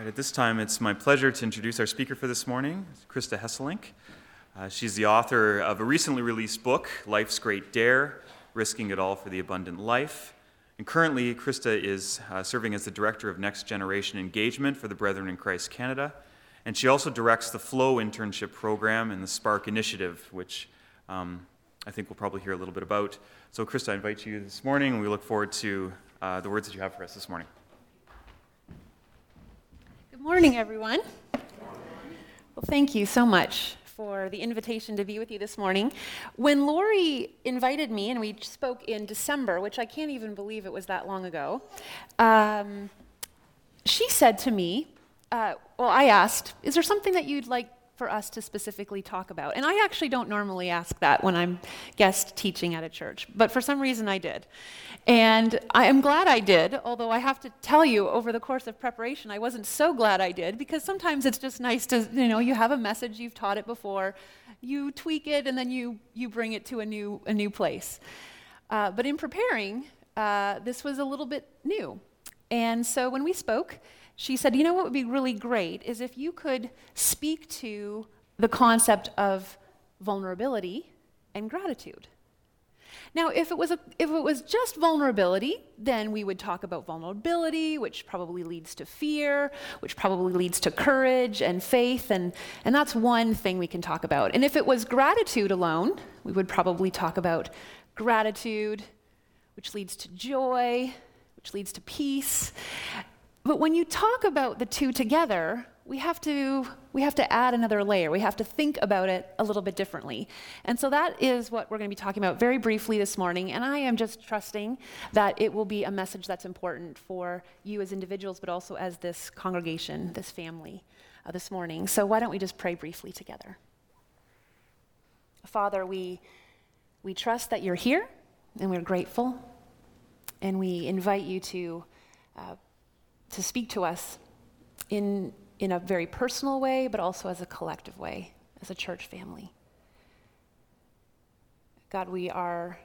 Right, at this time, it's my pleasure to introduce our speaker for this morning, Krista Hesselink. She's the author of a recently released book, Life's Great Dare, Risking It All for the Abundant Life. And currently, Krista is serving as the Director of Next Generation Engagement for the Brethren in Christ Canada. And she also directs the Flow Internship Program and the Spark Initiative, which I think we'll probably hear a little bit about. So Krista, I invite you this morning, and we look forward to the words that you have for us this morning. Good morning, everyone. Well, thank you so much for the invitation to be with you this morning. When Lori invited me, and we spoke in December, which I can't even believe it was that long ago, she said to me, I asked, is there something that you'd like for us to specifically talk about? And I actually don't normally ask that when I'm guest teaching at a church, but for some reason I did. And I am glad I did, although I have to tell you, over the course of preparation, I wasn't so glad I did, because sometimes it's just nice to, you have a message, you've taught it before, you tweak it, and then you bring it to a new place. But in preparing, this was a little bit new. And so when we spoke, she said, what would be really great is if you could speak to the concept of vulnerability and gratitude. Now, if it was just vulnerability, then we would talk about vulnerability, which probably leads to fear, which probably leads to courage and faith, and that's one thing we can talk about. And if it was gratitude alone, we would probably talk about gratitude, which leads to joy, which leads to peace. But when you talk about the two together, we have to add another layer. We have to think about it a little bit differently. And so that is what we're going to be talking about very briefly this morning. And I am just trusting that it will be a message that's important for you as individuals, but also as this congregation, this family, this morning. So why don't we just pray briefly together? Father, we trust that you're here, and we're grateful. And we invite you to speak to us in a very personal way, but also as a collective way, as a church family. God, we are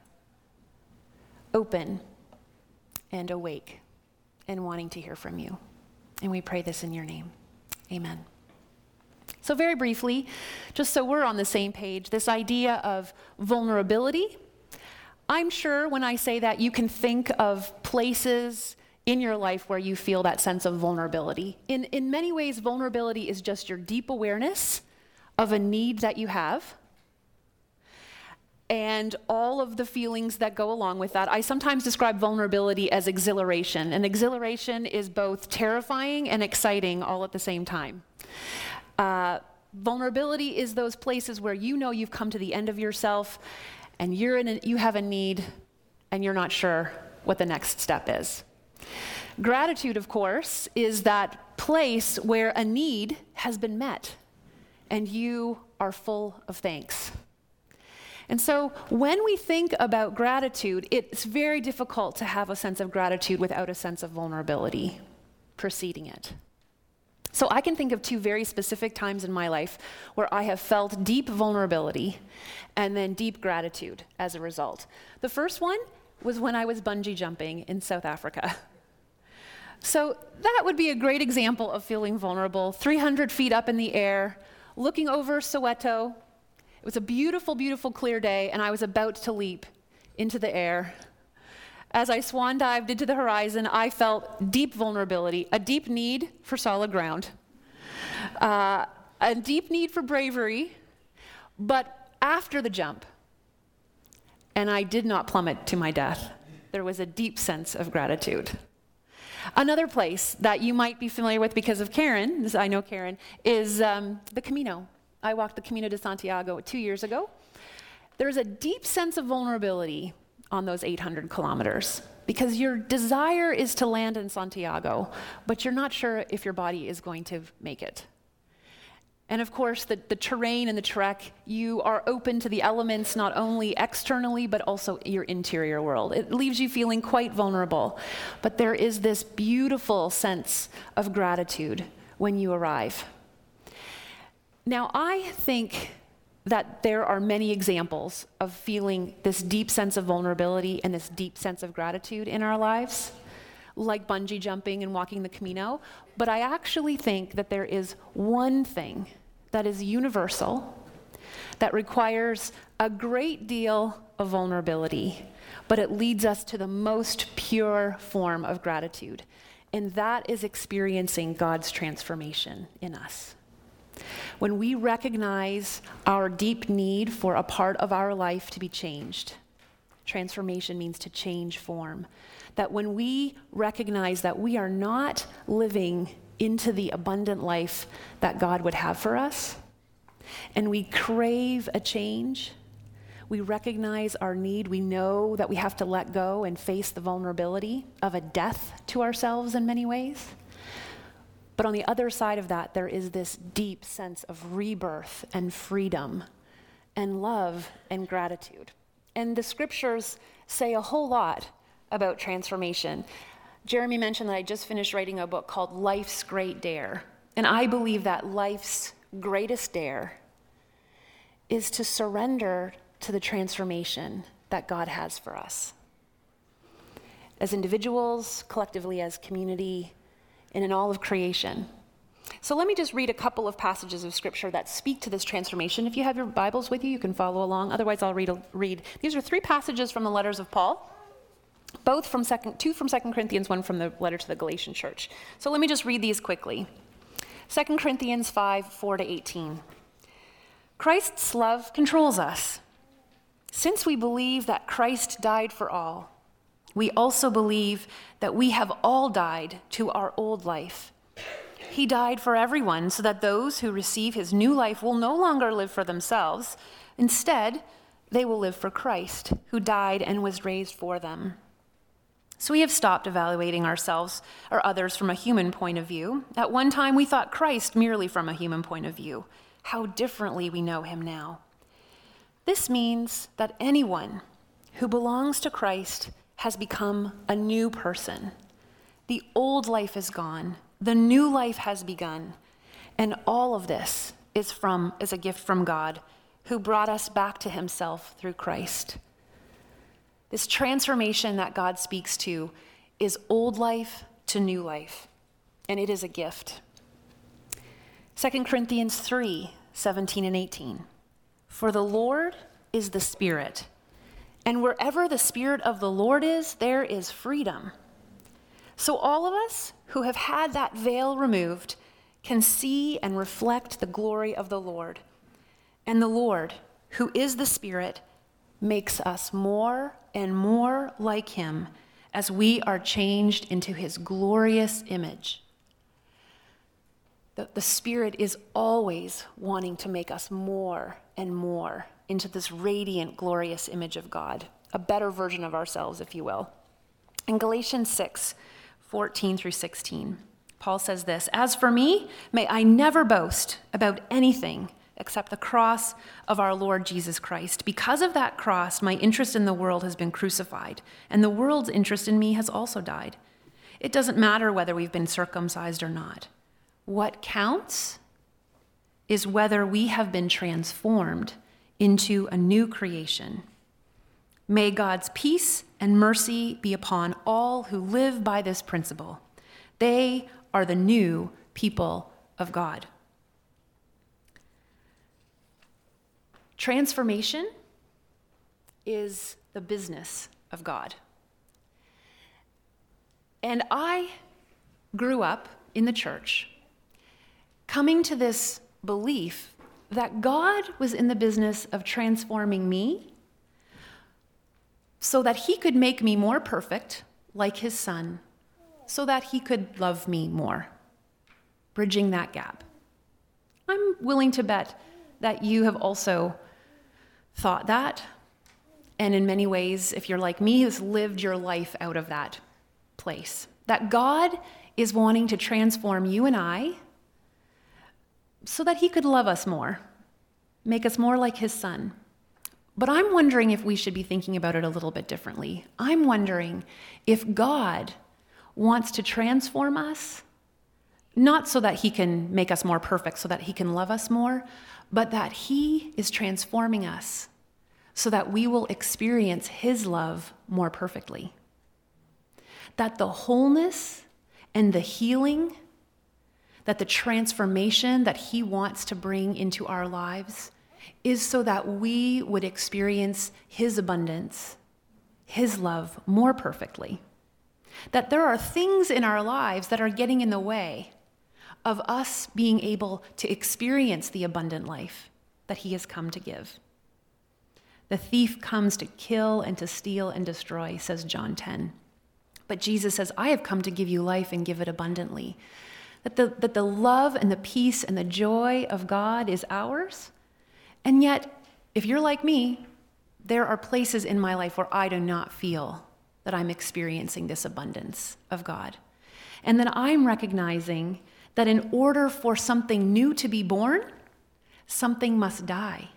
open and awake and wanting to hear from you. And we pray this in your name. Amen. So very briefly, just so we're on the same page, this idea of vulnerability, I'm sure when I say that you can think of places in your life where you feel that sense of vulnerability. In many ways, vulnerability is just your deep awareness of a need that you have and all of the feelings that go along with that. I sometimes describe vulnerability as exhilaration, and exhilaration is both terrifying and exciting all at the same time. Vulnerability is those places where you've come to the end of yourself and you have a need and you're not sure what the next step is. Gratitude, of course, is that place where a need has been met and you are full of thanks. And so when we think about gratitude, it's very difficult to have a sense of gratitude without a sense of vulnerability preceding it. So I can think of two very specific times in my life where I have felt deep vulnerability and then deep gratitude as a result. The first one was when I was bungee jumping in South Africa. So that would be a great example of feeling vulnerable, 300 feet up in the air, looking over Soweto. It was a beautiful, beautiful clear day, and I was about to leap into the air. As I swan dived into the horizon, I felt deep vulnerability, a deep need for solid ground, a deep need for bravery, but after the jump, and I did not plummet to my death, there was a deep sense of gratitude. Another place that you might be familiar with because of Karen, I know Karen, is the Camino. I walked the Camino de Santiago 2 years ago. There's a deep sense of vulnerability on those 800 kilometers because your desire is to land in Santiago, but you're not sure if your body is going to make it. And of course, the terrain and the trek, you are open to the elements not only externally, but also your interior world. It leaves you feeling quite vulnerable. But there is this beautiful sense of gratitude when you arrive. Now, I think that there are many examples of feeling this deep sense of vulnerability and this deep sense of gratitude in our lives. like bungee jumping and walking the Camino, but I actually think that there is one thing that is universal, that requires a great deal of vulnerability, but it leads us to the most pure form of gratitude, and that is experiencing God's transformation in us. When we recognize our deep need for a part of our life to be changed, transformation means to change form. That when we recognize that we are not living into the abundant life that God would have for us, and we crave a change, we recognize our need, we know that we have to let go and face the vulnerability of a death to ourselves in many ways. But on the other side of that, there is this deep sense of rebirth and freedom and love and gratitude. And the scriptures say a whole lot about transformation. Jeremy mentioned that I just finished writing a book called Life's Great Dare. And I believe that life's greatest dare is to surrender to the transformation that God has for us. As individuals, collectively as community, and in all of creation. So let me just read a couple of passages of scripture that speak to this transformation. If you have your Bibles with you, you can follow along. Otherwise, I'll read. These are 3 passages from the letters of Paul, two from 2 Corinthians, 1 from the letter to the Galatian church. So let me just read these quickly. 2 Corinthians 5, 4-18. Christ's love controls us. Since we believe that Christ died for all, we also believe that we have all died to our old life. He died for everyone so that those who receive his new life will no longer live for themselves. Instead, they will live for Christ, who died and was raised for them. So we have stopped evaluating ourselves or others from a human point of view. At one time, we thought Christ merely from a human point of view. How differently we know him now. This means that anyone who belongs to Christ has become a new person. The old life is gone. The new life has begun. And all of this is a gift from God, who brought us back to himself through Christ. This transformation that God speaks to is old life to new life, and it is a gift. 2 Corinthians 3, 17 and 18. For the Lord is the Spirit, and wherever the Spirit of the Lord is, there is freedom. So all of us who have had that veil removed can see and reflect the glory of the Lord. And the Lord, who is the Spirit, makes us more and more like him as we are changed into his glorious image. The Spirit is always wanting to make us more and more into this radiant, glorious image of God, a better version of ourselves, if you will. In Galatians 6, 14-16, Paul says this, "As for me, may I never boast about anything except the cross of our Lord Jesus Christ. Because of that cross, my interest in the world has been crucified, and the world's interest in me has also died. It doesn't matter whether we've been circumcised or not. What counts is whether we have been transformed into a new creation. May God's peace and mercy be upon all who live by this principle. They are the new people of God." Transformation is the business of God. And I grew up in the church coming to this belief that God was in the business of transforming me so that he could make me more perfect, like his son, so that he could love me more, bridging that gap. I'm willing to bet that you have also thought that, and in many ways, if you're like me, has lived your life out of that place. That God is wanting to transform you and I so that he could love us more, make us more like his son. But I'm wondering if we should be thinking about it a little bit differently. I'm wondering if God wants to transform us, not so that he can make us more perfect, so that he can love us more, but that he is transforming us so that we will experience his love more perfectly. that the wholeness and the healing, that the transformation that he wants to bring into our lives is so that we would experience his abundance, his love more perfectly. That there are things in our lives that are getting in the way of us being able to experience the abundant life that he has come to give. The thief comes to kill and to steal and destroy, says John 10. But Jesus says, I have come to give you life and give it abundantly. That the love and the peace and the joy of God is ours. And yet, if you're like me, there are places in my life where I do not feel that I'm experiencing this abundance of God. And then I'm recognizing that in order for something new to be born, something must die.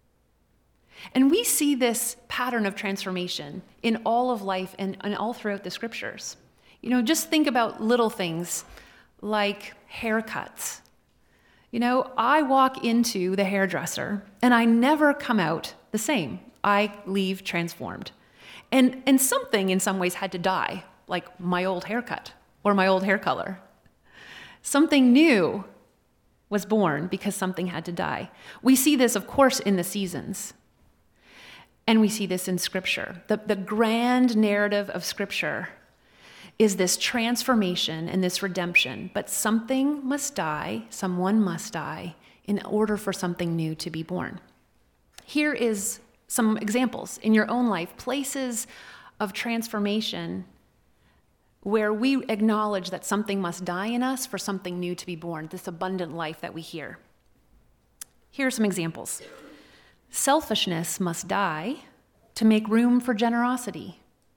And we see this pattern of transformation in all of life and all throughout the scriptures. Just think about little things like haircuts. I walk into the hairdresser and I never come out the same. I leave transformed. And something in some ways had to die, like my old haircut or my old hair color. Something new was born because something had to die. We see this, of course, in the seasons. And we see this in Scripture. The grand narrative of Scripture is this transformation and this redemption. But something must die, someone must die, in order for something new to be born. Here is some examples in your own life, places of transformation where we acknowledge that something must die in us for something new to be born, this abundant life that we hear. Here are some examples. Selfishness must die to make room for generosity.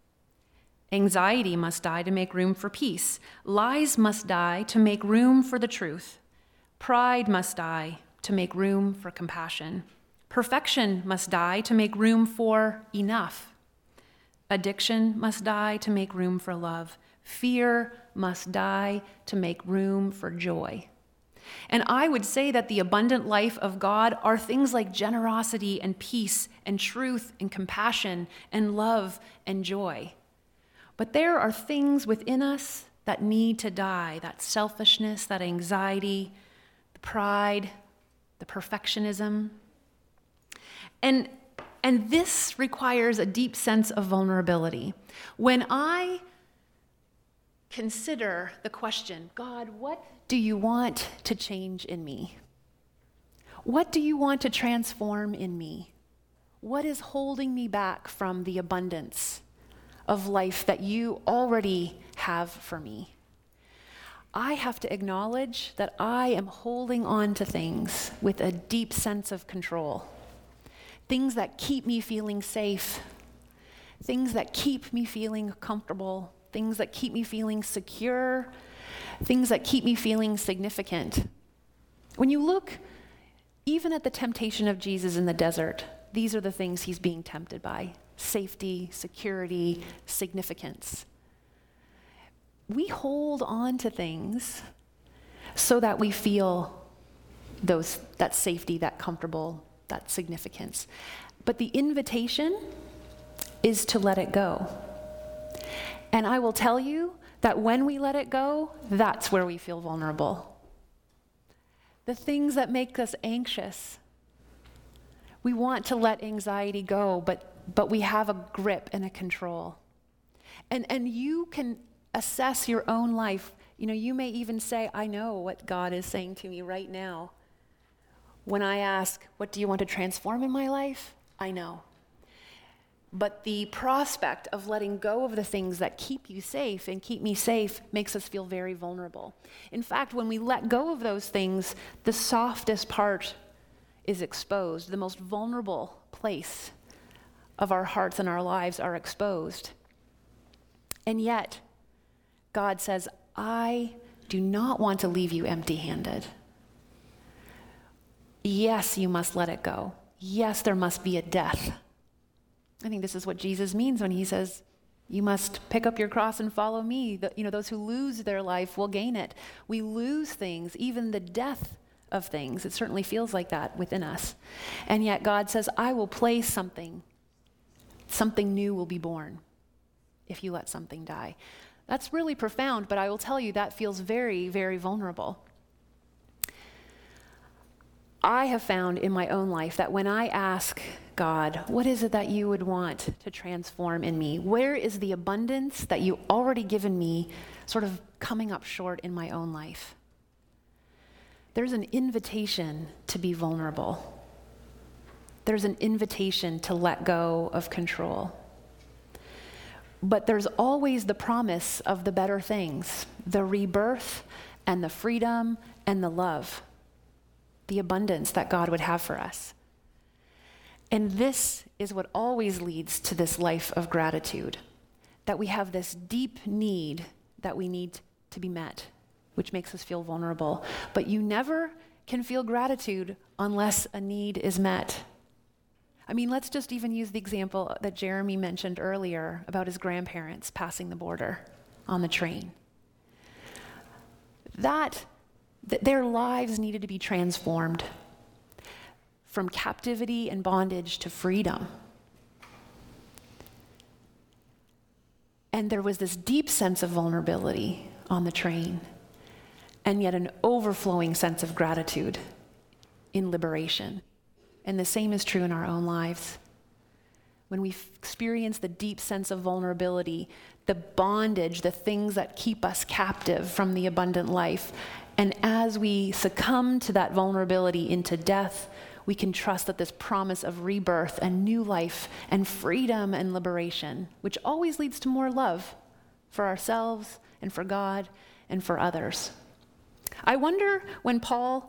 Anxiety must die to make room for peace. Lies must die to make room for the truth. Pride must die to make room for compassion. Perfection must die to make room for enough. Addiction must die to make room for love. Fear must die to make room for joy. And I would say that the abundant life of God are things like generosity and peace and truth and compassion and love and joy. But there are things within us that need to die, that selfishness, that anxiety, the pride, the perfectionism. And this requires a deep sense of vulnerability. When I consider the question, God, what do you want to change in me? What do you want to transform in me? What is holding me back from the abundance of life that you already have for me? I have to acknowledge that I am holding on to things with a deep sense of control. Things that keep me feeling safe, things that keep me feeling comfortable, things that keep me feeling secure, things that keep me feeling significant. When you look even at the temptation of Jesus in the desert, these are the things he's being tempted by: safety, security, significance. We hold on to things so that we feel that safety, that comfortable, that significance. But the invitation is to let it go. And I will tell you that when we let it go, that's where we feel vulnerable. The things that make us anxious, we want to let anxiety go, but we have a grip and a control. And you can assess your own life. You may even say, I know what God is saying to me right now. When I ask, what do you want to transform in my life? I know. But the prospect of letting go of the things that keep you safe and keep me safe makes us feel very vulnerable. In fact, when we let go of those things, the softest part is exposed. The most vulnerable place of our hearts and our lives are exposed. And yet, God says, I do not want to leave you empty-handed. Yes, you must let it go. Yes, there must be a death. I think this is what Jesus means when he says, you must pick up your cross and follow me. Those who lose their life will gain it. We lose things, even the death of things. It certainly feels like that within us. And yet God says, I will place something. Something new will be born if you let something die. That's really profound, but I will tell you that feels very, very vulnerable. I have found in my own life that when I ask God, what is it that you would want to transform in me? Where is the abundance that you already given me sort of coming up short in my own life? There's an invitation to be vulnerable. There's an invitation to let go of control. But there's always the promise of the better things, the rebirth and the freedom and the love, the abundance that God would have for us. And this is what always leads to this life of gratitude, that we have this deep need that we need to be met, which makes us feel vulnerable. But you never can feel gratitude unless a need is met. I mean, let's just even use the example that Jeremy mentioned earlier about his grandparents passing the border on the train. Their lives needed to be transformed from captivity and bondage to freedom. And there was this deep sense of vulnerability on the train, and yet an overflowing sense of gratitude in liberation. And the same is true in our own lives. When we experience the deep sense of vulnerability, the bondage, the things that keep us captive from the abundant life, and as we succumb to that vulnerability into death, we can trust that this promise of rebirth and new life and freedom and liberation, which always leads to more love for ourselves and for God and for others. I wonder when Paul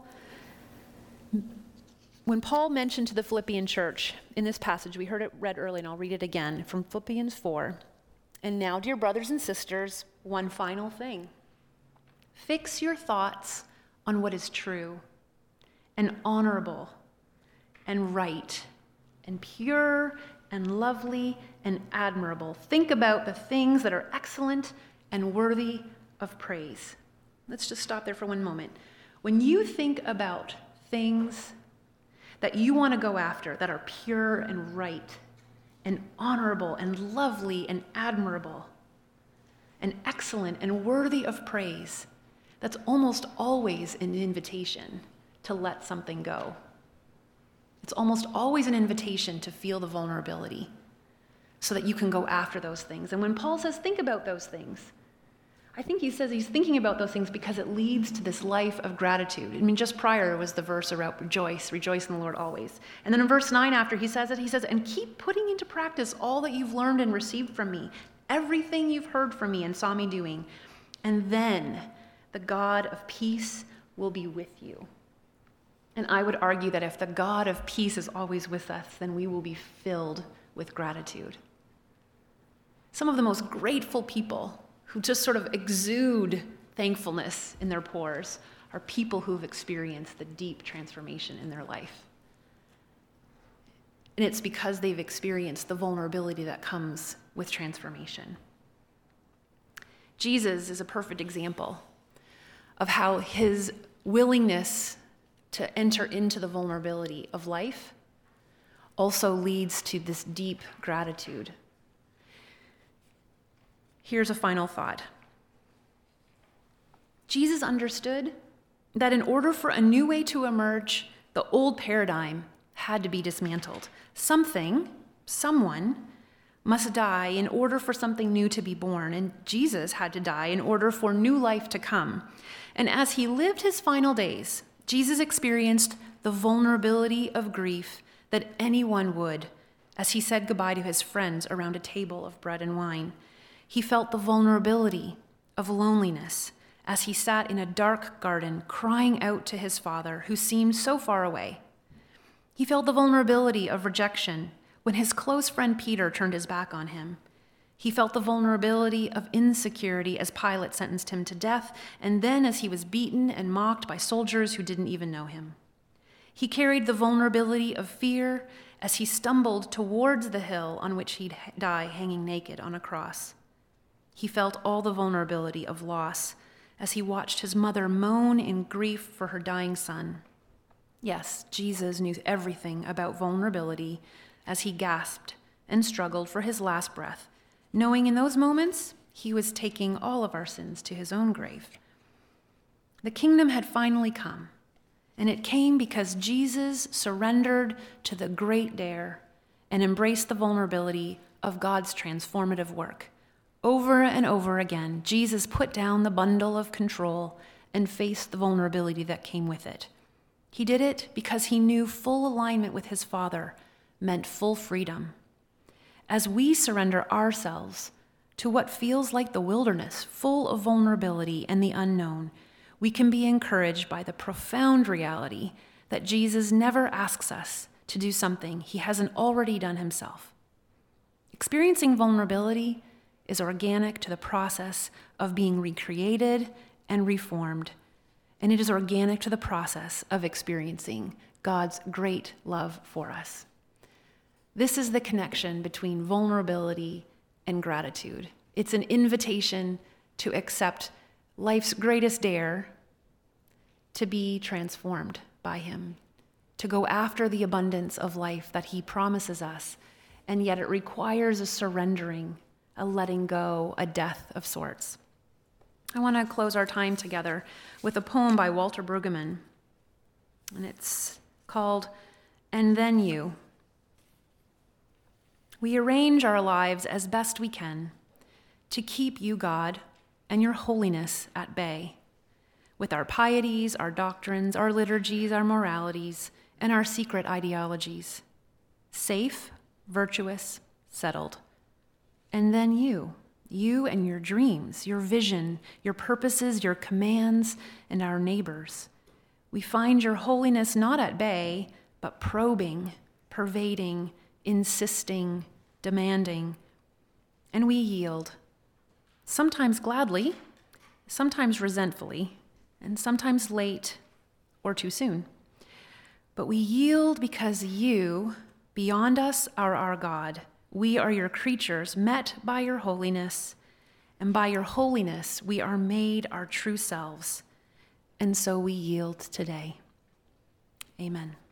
mentioned to the Philippian church in this passage, we heard it read early, and I'll read it again from Philippians 4. And now, dear brothers and sisters, one final thing. Fix your thoughts on what is true and honorable and right and pure and lovely and admirable. Think about the things that are excellent and worthy of praise. Let's just stop there for one moment. When you think about things that you want to go after that are pure and right and honorable and lovely and admirable and excellent and worthy of praise, that's almost always an invitation to let something go. It's almost always an invitation to feel the vulnerability so that you can go after those things. And when Paul says, think about those things, I think he says he's thinking about those things because it leads to this life of gratitude. I mean, just prior was the verse about rejoice in the Lord always. And then in verse 9 after he says it, he says, and keep putting into practice all that you've learned and received from me, everything you've heard from me and saw me doing. And then the God of peace will be with you. And I would argue that if the God of peace is always with us, then we will be filled with gratitude. Some of the most grateful people who just sort of exude thankfulness in their pores are people who've experienced the deep transformation in their life. And it's because they've experienced the vulnerability that comes with transformation. Jesus is a perfect example of how his willingness to enter into the vulnerability of life also leads to this deep gratitude. Here's a final thought. Jesus understood that in order for a new way to emerge, the old paradigm had to be dismantled. Someone must die in order for something new to be born, and Jesus had to die in order for new life to come. And as he lived his final days, Jesus experienced the vulnerability of grief that anyone would as he said goodbye to his friends around a table of bread and wine. He felt the vulnerability of loneliness as he sat in a dark garden crying out to his Father who seemed so far away. He felt the vulnerability of rejection when his close friend Peter turned his back on him. He felt the vulnerability of insecurity as Pilate sentenced him to death, and then as he was beaten and mocked by soldiers who didn't even know him. He carried the vulnerability of fear as he stumbled towards the hill on which he'd die hanging naked on a cross. He felt all the vulnerability of loss as he watched his mother moan in grief for her dying son. Yes, Jesus knew everything about vulnerability as he gasped and struggled for his last breath, knowing in those moments He was taking all of our sins to his own grave. The kingdom had finally come, and it came because Jesus surrendered to the great dare and embraced the vulnerability of God's transformative work. Over and over again, Jesus put down the bundle of control and faced the vulnerability that came with it. He did it because he knew full alignment with his Father meant full freedom. As we surrender ourselves to what feels like the wilderness, full of vulnerability and the unknown, we can be encouraged by the profound reality that Jesus never asks us to do something he hasn't already done himself. Experiencing vulnerability is organic to the process of being recreated and reformed, and it is organic to the process of experiencing God's great love for us. This is the connection between vulnerability and gratitude. It's an invitation to accept life's greatest dare, to be transformed by him, to go after the abundance of life that he promises us, and yet it requires a surrendering, a letting go, a death of sorts. I want to close our time together with a poem by Walter Brueggemann, and it's called "And Then You." We arrange our lives as best we can to keep you, God, and your holiness at bay, with our pieties, our doctrines, our liturgies, our moralities, and our secret ideologies. Safe, virtuous, settled. And then you and your dreams, your vision, your purposes, your commands, and our neighbors. We find your holiness not at bay, but probing, pervading, insisting, demanding. And we yield, sometimes gladly, sometimes resentfully, and sometimes late or too soon. But we yield because you, beyond us, are our God. We are your creatures met by your holiness, and by your holiness we are made our true selves. And so we yield today. Amen.